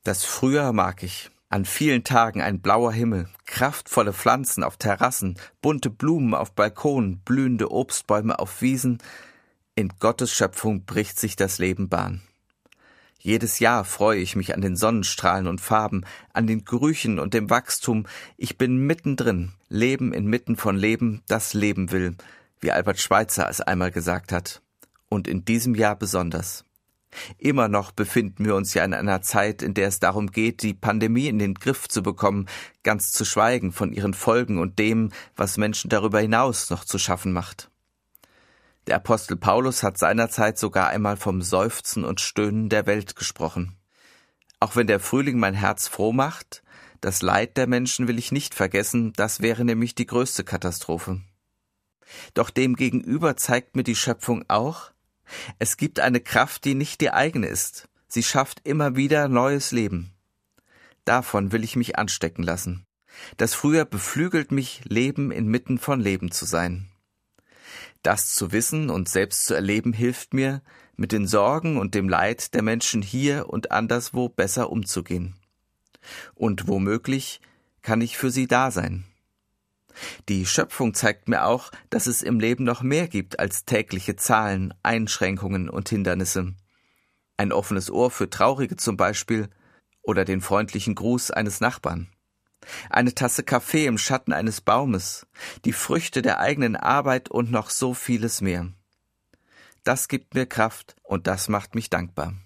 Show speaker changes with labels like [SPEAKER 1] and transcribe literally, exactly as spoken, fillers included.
[SPEAKER 1] Das Frühjahr mag ich. An vielen Tagen ein blauer Himmel, kraftvolle Pflanzen auf Terrassen, bunte Blumen auf Balkonen, blühende Obstbäume auf Wiesen. In Gottes Schöpfung bricht sich das Leben Bahn. Jedes Jahr freue ich mich an den Sonnenstrahlen und Farben, an den Gerüchen und dem Wachstum. Ich bin mittendrin, Leben inmitten von Leben, das Leben will, wie Albert Schweitzer es einmal gesagt hat. Und in diesem Jahr besonders. Immer noch befinden wir uns ja in einer Zeit, in der es darum geht, die Pandemie in den Griff zu bekommen, ganz zu schweigen von ihren Folgen und dem, was Menschen darüber hinaus noch zu schaffen macht. Der Apostel Paulus hat seinerzeit sogar einmal vom Seufzen und Stöhnen der Welt gesprochen. Auch wenn der Frühling mein Herz froh macht, das Leid der Menschen will ich nicht vergessen, das wäre nämlich die größte Katastrophe. Doch demgegenüber zeigt mir die Schöpfung auch, es gibt eine Kraft, die nicht die eigene ist. Sie schafft immer wieder neues Leben. Davon will ich mich anstecken lassen. Das Frühjahr beflügelt mich, Leben inmitten von Leben zu sein. Das zu wissen und selbst zu erleben hilft mir, mit den Sorgen und dem Leid der Menschen hier und anderswo besser umzugehen. Und womöglich kann ich für sie da sein. Die Schöpfung zeigt mir auch, dass es im Leben noch mehr gibt als tägliche Zahlen, Einschränkungen und Hindernisse. Ein offenes Ohr für Traurige zum Beispiel oder den freundlichen Gruß eines Nachbarn. Eine Tasse Kaffee im Schatten eines Baumes, die Früchte der eigenen Arbeit und noch so vieles mehr. Das gibt mir Kraft und das macht mich dankbar.